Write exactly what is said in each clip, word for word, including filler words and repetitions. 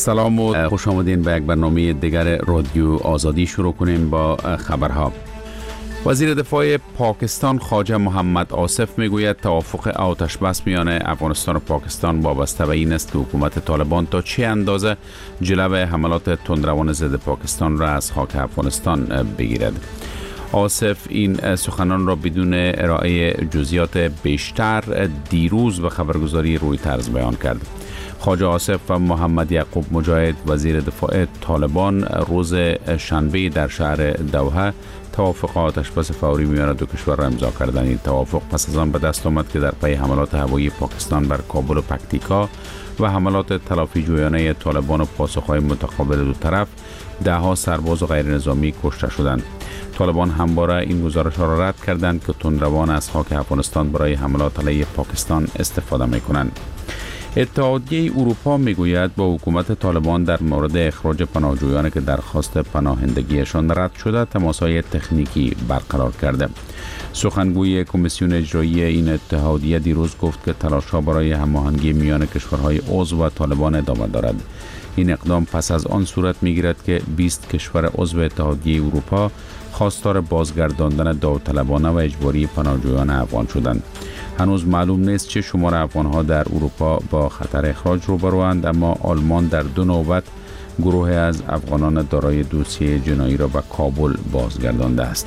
سلام و خوش آمدین به یک برنامه دیگر رادیو آزادی. شروع کنیم با خبرها. وزیر دفاع پاکستان خواجه محمد آصف میگوید توافق آتش بس میان افغانستان و پاکستان وابسته به این است که حکومت طالبان تا چه اندازه جلوی حملات تندروان ضد پاکستان را از خاک افغانستان بگیرد. آصف این سخنان را بدون ارائه جزئیات بیشتر دیروز به خبرگزاری رویترز بیان کرد. خواجه آصف و محمد یعقوب مجاهد وزیر دفاع طالبان روز شنبه در شهر دوحه توافق آتش بس فوری میان دو کشور را امضا کردند. این توافق پس از آن به دست آمد که در پی حملات هوایی پاکستان بر کابل و پکتیکا و حملات تلافی جویانه طالبان و پاسخهای متقابل دو طرف ده ها سرباز و غیر نظامی کشته شدند. طالبان همواره این گزارش را رد کردند که تندروان از خاک افغانستان برای حملات علیه پاکستان استفاده می‌کنند. اتحادیه اروپا میگوید با حکومت طالبان در مورد اخراج پناهجویانی که درخواست پناهندگیشان رد شده تماس‌های تکنیکی برقرار کرده. سخنگوی کمیسیون اجرایی این اتحادیه دیروز گفت که تلاش‌ها برای هماهنگی میان کشورهای عضو و طالبان ادامه دارد. این اقدام پس از آن صورت میگیرد که بیست کشور عضو اتحادیه اروپا خواستار بازگرداندن داوطلبانه و اجباری پناهجویان افغان شدند. هنوز معلوم نیست چه شمار افغان‌ها در اروپا با خطر اخراج روبروند، اما آلمان در دو نوبت گروه از افغانان دارای دوسیه جنایی را به کابل بازگردانده است.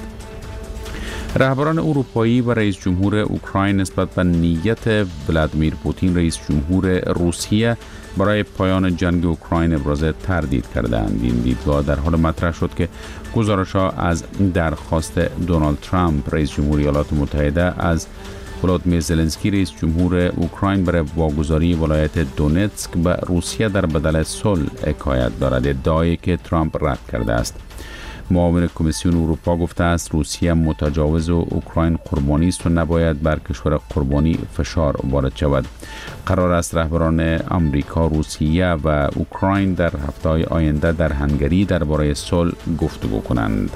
رهبران اروپایی و رئیس جمهور اوکراین نسبت به نیت ولادیمیر پوتین رئیس جمهور روسیه برای پایان جنگ اوکراین ابراز تردید کردند. این دیدگاه در حال مطرح شد که گزارش‌ها از درخواست دونالد ترامپ رئیس جمهور ایالات متحده از ولادیمیر زلنسکی رئیس جمهور اوکراین برای واگذاری ولایت دونتسک به روسیه در بدل صلح حکایت دارد، ادعایی که ترامپ رد کرده است. معاون کمیسیون اروپا گفته است روسیه متجاوز و اوکراین قربانی است و نباید بر کشور قربانی فشار وارد شود. قرار است رهبران آمریکا، روسیه و اوکراین در هفته‌های آینده در هنگری درباره صلح گفتگو کنند.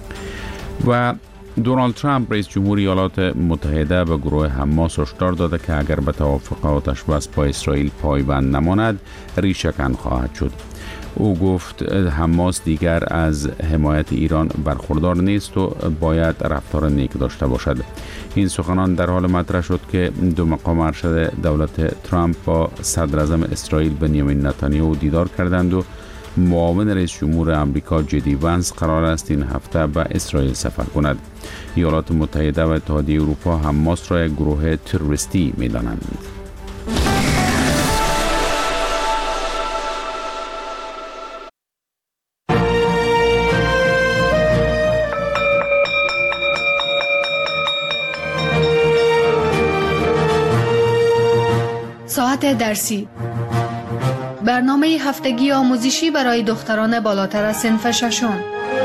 و دونالد ترامپ رئیس جمهور ایالات متحده به گروه حماس هشدار داده که اگر به توافق آتش بس با اسرائیل پایبند نماند ریشه‌کن خواهد شد. او گفت حماس دیگر از حمایت ایران برخوردار نیست و باید رفتار نیک داشته باشد. این سخنان در حال مطرح شد که دو مقام ارشد دولت ترامپ با صدر اعظم اسرائیل بنیامین نتانیاهو دیدار کردند و معاون رئیس جمهور آمریکا جدی وانس قرار است این هفته به اسرائیل سفر کند. ایالات متحده و اتحادیه اروپا حماس را یک گروه تروریستی می‌دانند. ساعت درسی، برنامه هفتگی آموزشی برای دختران بالاتر از صنف ششم.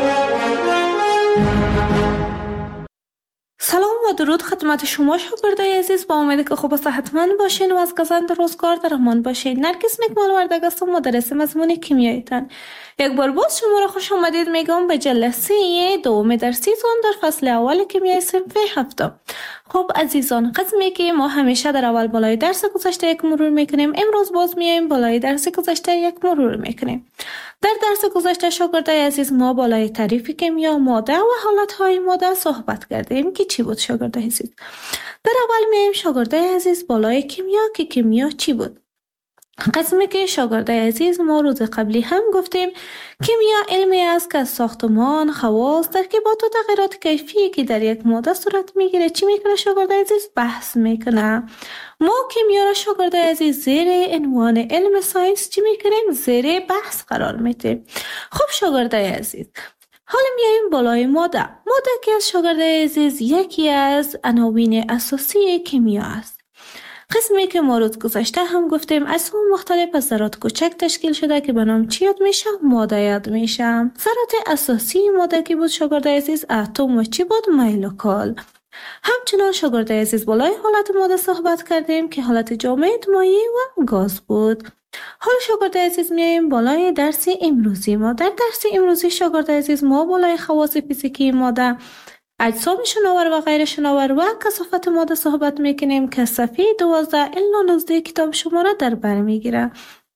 سلام و درود خدمت شما شاگردای عزیز، با امید که خوب و صحتمند باشین و از گزند روزگار در امان باشین. نرگس نکمال وردگ هستم، مدرس مضمون کیمیایتان. یک بار باز شما را خوش آمدید میگم به جلسه دوم درسی تون در فصل اول کیمیای صنف هفتم. خب عزیزان، قسمی که ما همیشه در اول بالای درس گذشته یک مرور میکنیم، امروز باز میایم بالای درس گذشته یک مرور میکنیم. در درس گذشته شاگردای عزیز ما بالای تعریف کیمیا، ماده و حالتهای ماده صحبت کردیم که چی بود شاگردای عزیز. در اول میایم شاگردای عزیز بالای کیمیا که کیمیا چی بود. قسمی که شاگردای عزیز ما روز قبلی هم گفتیم کیمیا علمی است که از ساختمان، خواص، ترکیبات و تغییرات کیفی که در یک ماده صورت میگیره چی میکنه شاگردای عزیز؟ بحث میکنه. ما کیمیا را شاگردای عزیز زیر عنوان علم ساینس چی میکنیم؟ زیر بحث قرار میدیم. خب شاگردای عزیز، حالا میایم بالای ماده. ماده که از شاگردای عزیز یکی از عناوین اساسی کیمیا است. قسمی که ما روز گذشته هم گفتیم اسم مختلف از ذرات کوچک تشکیل شده که به نام چی یاد میشه؟ ماده یاد میشه. ذرات اساسی ماده که بود شاگردای عزیز اتم و چی بود؟ مولکول. همچنان شاگردای عزیز بالای حالت ماده صحبت کردیم که حالت جامد، مایع و گاز بود. حالا شاگردای عزیز میایم بالای درس امروزی ما. در درس امروزی شاگردای عزیز ما بالای خواص فیزیکی ماده، اجسام شناور و غیر شناور و کثافت ماده صحبت میکنیم که صفحه دوازده الی نوزده کتاب شما را در بر میگیره.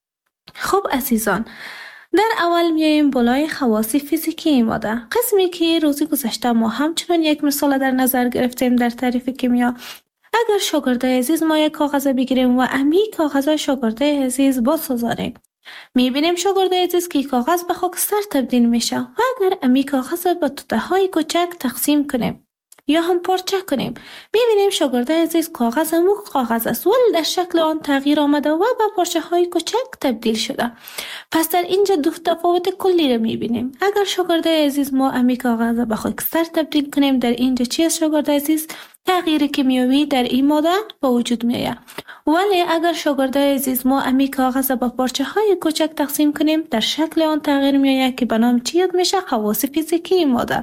خب عزیزان، در اول میایم بالای خواص فیزیکی این ماده، قسمی که روزی گذشته ما همچنان یک مثال در نظر گرفتیم در تعریف کیمیا. اگر شاگرده عزیز ما یک کاغذ بگیریم و امی کاغذ شاگرده عزیز بسازانیم، میبینیم شاگرده عزیز که کاغذ به خاکستر تبدیل میشه و اگر امی کاغذ به توته های کوچک تقسیم کنیم یا هم پارچه کنیم، میبینیم شاگرده عزیز کاغذ مو کاغذ است ولی در شکل آن تغییر آمده و به پارچه های کوچک تبدیل شده. پس در اینجا دو تفاوت کلی را میبینیم. اگر شاگرده عزیز ما امی کاغذ به خاکستر تبدیل کنیم، در اینجا چی است شاگرده عزیز؟ تغییر کیمیایی در این ماده به وجود میآید. ولی اگر شاگرده عزیز ما امی کاغذ به پارچه های کوچک تقسیم کنیم، در شکل آن تغییر میآید که به نام چی یاد میشه؟ خواص فیزیکی این ماده.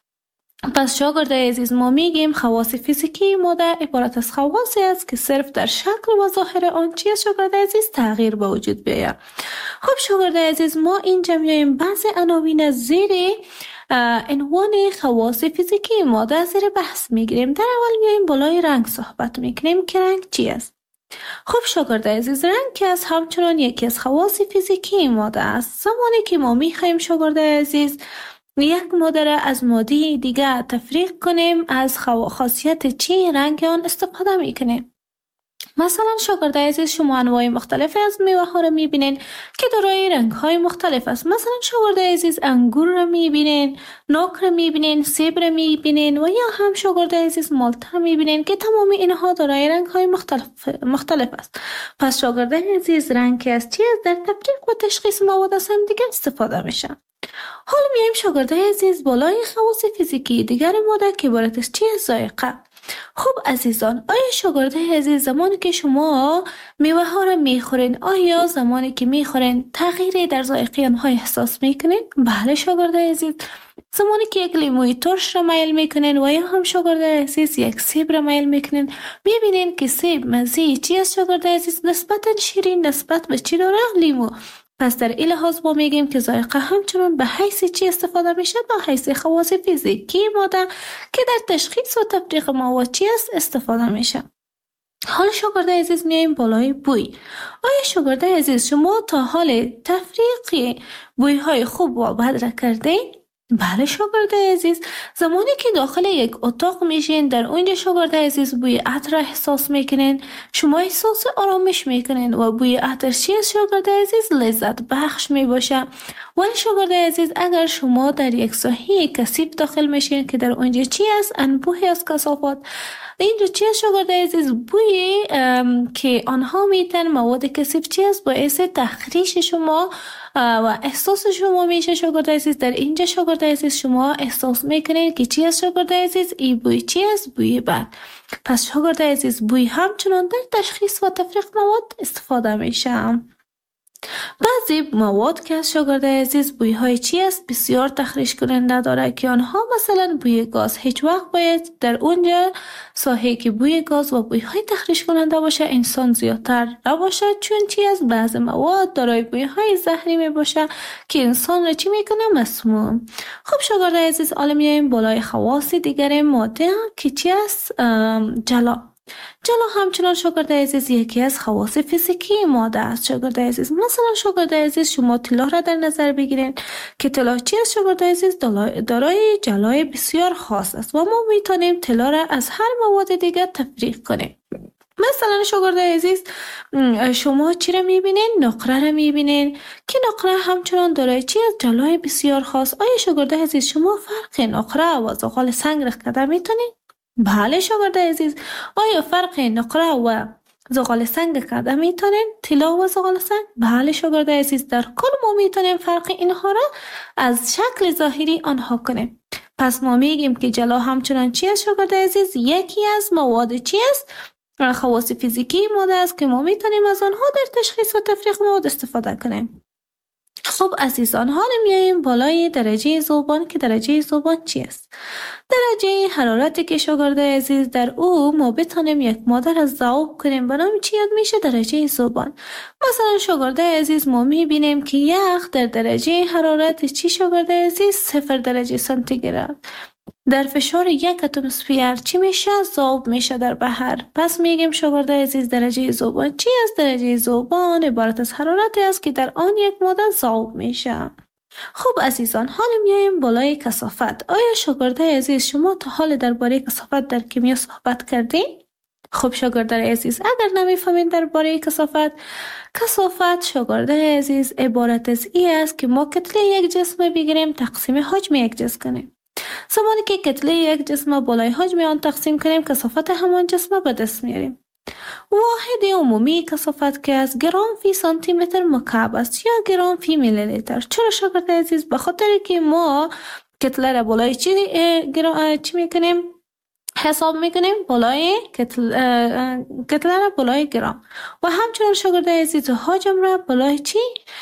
پس شاگرده عزیز ما میگیم خواص فیزیکی ماده عبارت از خواصی است که صرف در شکل و ظاهر آن چی است شاگرده عزیز؟ تغییر به وجود بیاید. خب شاگرده عزیز ما اینجا میایم بعضی عناوین زیر عنوان خواص فیزیکی ماده زیر بحث میگیریم. در اول میایم بالای رنگ صحبت میکنیم که رنگ چی است. خب شاگرده عزیز، رنگ که از همچنان یکی از خواص فیزیکی ماده است. زمانی که ما میخوایم شاگرده عزیز یک ماده را از ماده دیگه تفریق کنیم، از خاصیت چی رنگ آن استفاده میکنیم. مثلا شاگرده عزیز شما انواع مختلف از میوه ها را میبینین که دارای رنگ های مختلف است. مثلا شاگرده عزیز انگور را میبینین، ناک را میبینین، سیب را میبینین و یا هم شاگرده عزیز مالت میبینین که تمام اینها دارای رنگ های مختلف مختلف است. پس شاگرده عزیز رنگ که از چی است در تفریق و تشخیص مواد از هم دیگه استفاده میشه. حالا میایم شاگرده عزیز بالای خواص فیزیکی دیگر ماده که عبارت از چی است؟ ذائقه. خب عزیزان، آیا شاگرده عزیز زمانی که شما میوه ها را میخورین، آیا زمانی که میخورین تغییری در ذائقه آنها احساس میکنین؟ بله شاگرده عزیز. زمانی که یک لیموی ترش را میل میکنین و یا هم شاگرده عزیز یک سیب را میل میکنین، میبینین که سیب مزه چی است شاگرده عزیز؟ نسبتا شیرین نسبت به چی داره؟ لیمو. پس در این لحاظ ما میگیم که ذائقه همچنان به حیث چی استفاده میشه؟ به حیث خواص فیزیکی ماده که در تشخیص و تفریق مواد چی است استفاده میشه. حالا شاگرده عزیز میایم بالای بوی. آیا شاگرده عزیز شما تا حال تفریق بوی های خوب و بد را کردین؟ بله شاگرده عزیز، زمانی که داخل یک اتاق میشین، در اونجا شاگرده عزیز بوی عطر احساس میکنین، شما احساس آرامش میکنین و بوی عطر چی است شاگرده عزیز؟ لذت بخش میباشه. ولی شاگرده عزیز اگر شما در یک ساحه کثیف داخل میشین که در اونجا چی است؟ انبوهی از کثافات، اینجا چی است شاگرده عزیز؟ بوی که آنها میتن مواد کثیف چی است؟ باعث تخریش شما و احساس شما میشه شاگرده عزیز. در اینجا شاگرده عزیز شما احساس میکنید که چی است شاگرده عزیز؟ این بوی چی است؟ بوی بد. پس شاگرده عزیز بوی همچنان در تشخیص و تفریق مواد استفاده میشه. بعضی مواد که از شاگرده عزیز بوی های چی است؟ بسیار تخریش کننده داره که آنها مثلا بوی گاز. هیچ وقت باید در اونجا ساحه که بوی گاز و بوی های تخریش کننده باشه انسان زیادتر نباشه، چون چی است؟ بعضی مواد دارای بوی های زهری می باشه که انسان را چی میکنه؟ مسموم. خب شاگرده عزیز حالا میایم بالای خواص دیگر ماده که چی است؟ جلا. جلا همچنان شاگرده عزیز یکی از خواص فیزیکی ماده است شاگرده عزیز. مثلا شاگرده عزیز شما طلا را در نظر بگیرین که طلا چی است شاگرده عزیز؟ دارای جلای بسیار خاص است و ما میتونیم طلا را از هر مواد دیگر تفریق کنیم. مثلا شاگرده عزیز شما چی را میبینین؟ نقره را میبینین که نقره همچنان دارای چی است؟ جلای بسیار خاص. آیا شاگرده عزیز شما فرق نقره و زغال سنگ را کده میتونین؟ بله شاگرده عزیز. آیا فرق نقره و زغال سنگ کده میتونین؟ طلا و زغال سنگ؟ بله شاگرده عزیز. در کل ما میتونیم فرق اینها را از شکل ظاهری آنها کنیم. پس ما میگیم که جلا همچنان چی است شاگرده عزیز؟ یکی از مواد چی است؟ خواص فیزیکی ماده است که ما میتونیم از آنها در تشخیص و تفریق مواد استفاده کنیم. خب عزیزان حالا میاییم بالای درجه ذوبان که درجه ذوبان چی است؟ درجه حرارتی که شاگرده عزیز در او ما بتانیم یک ماده را ذوب کنیم به نام چی یاد میشه؟ درجه ذوبان. مثلا شاگرده عزیز ما میبینیم که یخ در درجه حرارت چی شاگرده عزیز؟ صفر درجه سانتیگراد. در فشار یک اتمسفر چی میشه؟ ذوب میشه در بحر. پس میگیم شاگرد عزیز درجه ذوبان چی است؟ درجه ذوبان عبارت از حرارتی است که در آن یک ماده ذوب میشه. خب عزیزان، حالا میایم بالای کثافت. آیا شاگرد عزیز شما تا حال درباره کثافت در کیمیا صحبت کردین؟ خب شاگرد عزیز، اگر نمیفهمین درباره کثافت، کثافت شاگرد عزیز عبارت از این است که ما کتله یک جسم بگیریم تقسیم حجم یک جسم کنیم. زمانی که کتله یک جسم بالای حجم آن تقسیم کنیم، کثافت همان جسم به دست میاریم. واحد عمومی کثافت که از گرم فی سانتی متر مکعب است یا گرم فی میلی لیتر. چرا شاگرد عزیز؟ به خاطر که ما کتله را بالای چی گرم چی میکنیم؟ حساب میکنیم بالای کتله کتله را بالای گرم و همچنین شاگرد عزیز حجم را بالای چی؟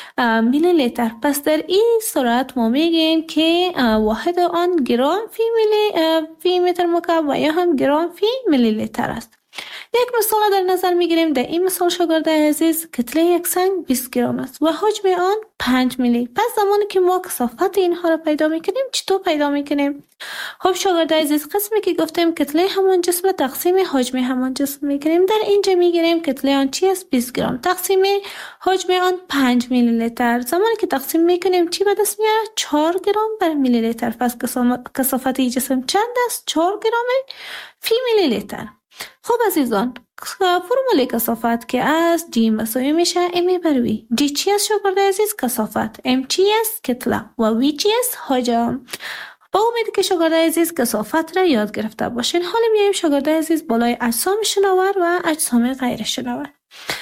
میلی لیتر. پس در این صورت ما میگیم که واحد آن گرم فی میلی فی متر مکعب و یا هم گرم فی میلی لیتر است. یک مثال در نظر میگیریم. در این مثال شاگرد عزیز کتله یک سنگ بیست گرم است و حجم آن پنج میلی. پس زمانی که ما کثافت اینها را پیدا میکنیم چطور پیدا میکنیم؟ خب شاگرد عزیز، قسمی که گفتیم کتله همان جسم تقسیم حجم همان جسم میکنیم. در اینجا میگیریم کتله آن چی است؟ بیست گرم تقسیم حجم آن پنج میلی لیتر. زمانی که تقسیم میکنیم چی به دست میاره؟ چهار گرم بر میلی لیتر. پس کثافت این جسم چند است؟ چهار گرم فی میلی لیتر. خب عزیزان، فرمول کثافت که از جی مساوی میشه امی بر وی. جی چی است شاگرد عزیز؟ کثافت. ام چی است؟ کتله. و وی چی است؟ حجم. با امید که شاگرد عزیز کثافت را یاد گرفته باشین. حالا میایم شاگرد عزیز بالای اجسام شناور و اجسام غیر شناور.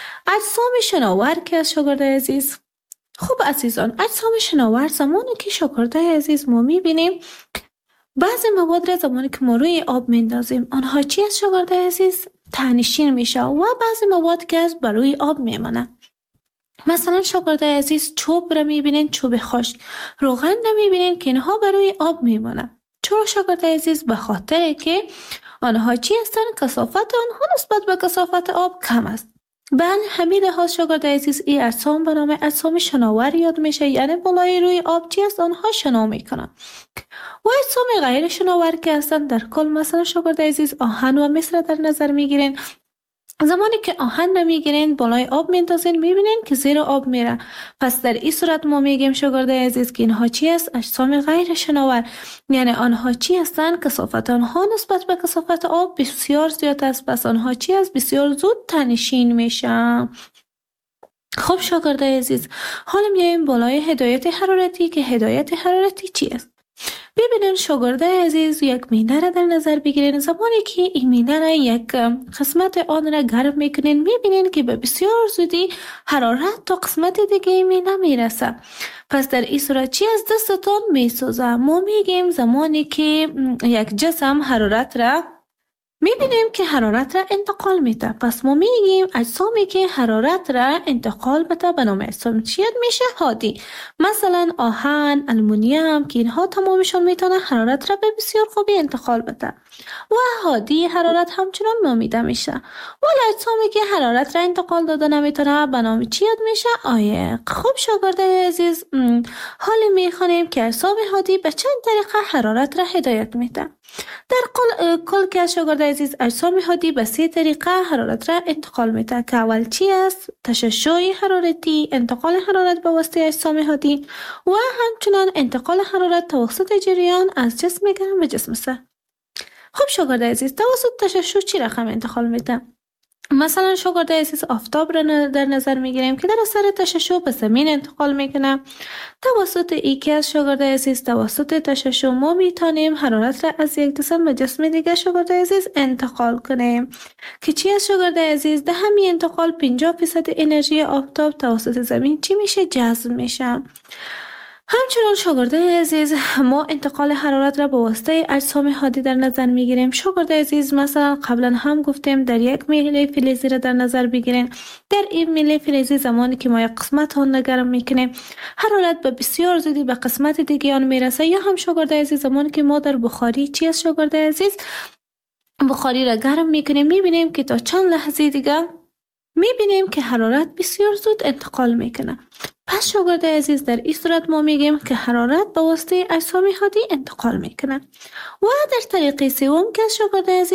اجسام شناور که از شاگرد عزیز، خب عزیزان، اجسام شناور زمانی که شاگرد عزیز ما میبینیم بعضی مواد را زمانی که ما روی آب میندازیم آنها چی است شاگرد عزیز؟ تنشین میشه و بعضی مواد که از بر روی آب میمانه. مثلا شاگرد عزیز چوب را میبینین، چوب خشک. روغن را میبینین که اینها بر روی آب میمانه. چرا شاگرد عزیز؟ به خاطر که آنها چی هستن؟ کثافت آنها نسبت به کثافت آب کم است. بله، همین لحاظ شاگرد عزیز این اجسام به نام اجسام شناور یاد میشه، یعنی بالای روی آب چی است؟ آنها شنا میکنن. و اجسام غیر شناور که هستن در کل، مثلا شاگرد عزیز آهن و مس را در نظر میگیرین. زمانی که آهن را میگیرین بالای آب میندازین میبینین که زیر آب میره. پس در این صورت ما میگیم شاگرد عزیز که اینها چی است؟ اجسام غیر شناور. یعنی آنها چی هستن؟ کثافت آنها نسبت به کثافت آب بسیار زیاد است. پس آنها چی است؟ بسیار زود تنشین میشن. خب شاگرد عزیز، حالا میایم بالای هدایت حرارتی که هدایت حرارتی چی است؟ ببینین شاگرد عزیز، یک مینه را در نظر بگیرین. زمانی که این مینه را یک قسمت آن را گرم میکنین میبینین که به بسیار زودی حرارت تا قسمت دیگه مینه میرسه. پس در این صورت چی از دستتون میسوزه؟ ما میگیم زمانی که یک جسم حرارت را میبینیم که حرارت را انتقال میده. پس ما میگیم اجسامی که حرارت را انتقال بده به نام اجسام چی میشه؟ هادی. مثلا آهن، المونیم که اینها تمامشون میتونه حرارت را به بسیار خوبی انتقال بده و هادی حرارت همچنان نامیده میشه. ولی اجسامی که حرارت را انتقال داده نمیتونه به نام چی یاد میشه؟ عایق. خب شاگرد عزیز، حالا میخوانیم که اجسام هادی به چند طریقه حرارت را هدایت میده. در کل کل که شاگرد عزیز اجسام هادی به سه طریقه حرارت را انتقال میده که اول چی است؟ تشعشع حرارتی، انتقال حرارت به واسطه اجسام هادی و همچنان انتقال حرارت توسط جریان از جسم گرم به جسم سرد. خب شاگرد عزیز، توسط تشعشع چی رقم انتقال میده؟ مثلا شاگرد عزیز آفتاب را در نظر میگیریم که در اثر تشعشع به زمین انتقال میکنه. توسط ای که از شاگرد عزیز توسط تشعشع ما میتونیم حرارت را از یک جسم به جسم دیگه شاگرد عزیز انتقال کنیم که چی از شاگرد عزیز؟ ده همین انتقال پنجاه درصد انرژی آفتاب توسط زمین چی میشه؟ جذب میشه. همچنان شاگرد عزیز ما انتقال حرارت را به واسطه اجسام هادی در نظر میگیریم. شاگرد عزیز مثلا قبلا هم گفتیم در یک میله فلزی را در نظر بگیریم. در این میله فلزی زمانی که ما یک قسمت آن را گرم میکنیم حرارت به بسیار زودی به قسمت دیگه آن میرسه. یا هم شاگرد عزیز زمانی که ما در بخاری چی از شاگرد عزیز بخاری را گرم میکنیم میبینیم که تا چند لحظه دیگه میبینیم که حرارت بسیار زود انتقال میکنه. پس شاگرد عزیز در این صورت ما میگیم که حرارت به واسطه اجسام هادی انتقال میکنه. و در طریق سوم که شاگرد عزیز